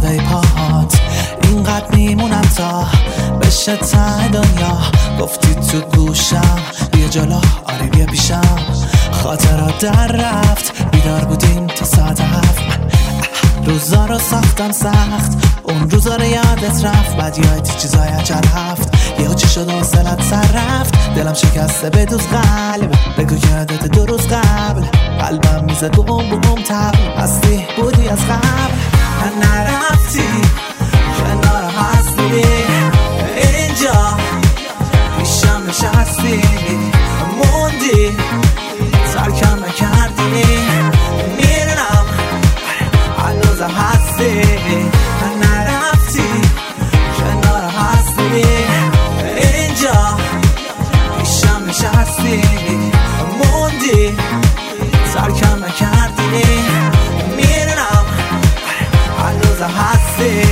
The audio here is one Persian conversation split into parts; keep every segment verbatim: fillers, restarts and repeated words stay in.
بالای پاهات اینقدر میمونم تا بشه ته دنیا. گفتی تو گوشم بیا جلو، آره بیا پیشم. خاطرات در رفت، بیدار بودیم تا ساعت هفت. روزا رو ساختم سخت، اون روزا رو یادت رفت. بعد یادت چیزای عجل هفت، یهو چی شد و سرت سر رفت. دلم شکسته بدوز قلب، بگو یادت دو روز قبل. قلبم میزد بوم بوم تب، هستی بودی از قبل. نرفتی کنار هستی، اینجا پیشم نشستی. موندی ترکم نکردی، میرنم هنوز هستی. نرفتی کنار هستی، اینجا پیشم نشستی. موندی ترکم نکردی، میرنم هنوز هستی.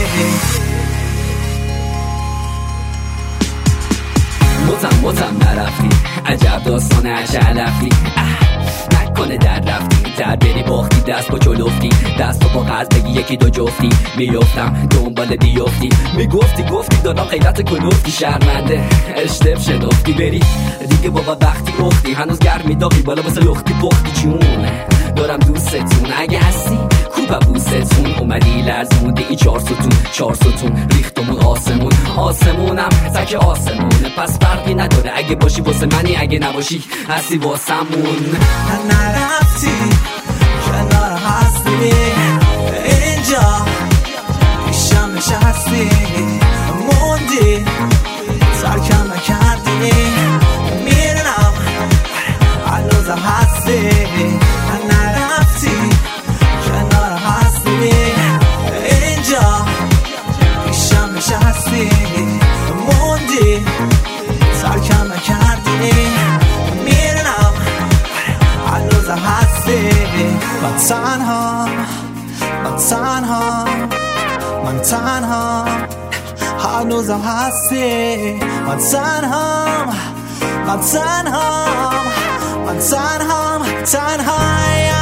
متم متم نرفتی، عجب داستان عجلفتی. نکنه در رفتی، در بری باختی، دست با جلوفتی. دست با قرض بگی یکی دو جفتی. میفتم دنبال بیفتی، میگفتی گفتی دارم خیلت کنفتی. شرمنده اشتف شدفتی، بری دیگه بابا وقتی اختی. هنوز گرمی داغی بالا واسه لختی پختی. چون دارم دوستتون، اگه هستی کوبه بوستون. اومدی لرزوندی ای چار ستون، چار ستون ریختمون آسمون. آسمونم تک آسمونه، پس فرقی نداره اگه باشی واسه منی، اگه نباشی هستی واسمون. نرفتی کنار هستی، اینجا پیشم نشستی. موندی ترکم نکردی، میرنم هنوز هستی. نرفتی کنار هستی، اینجا پیشم نشستی. موندی ترکم نکردی، میرنم هنوز هستی. من تنها من تنها من تنها هنوزم هستی. من تنها من تنها من تنها تنها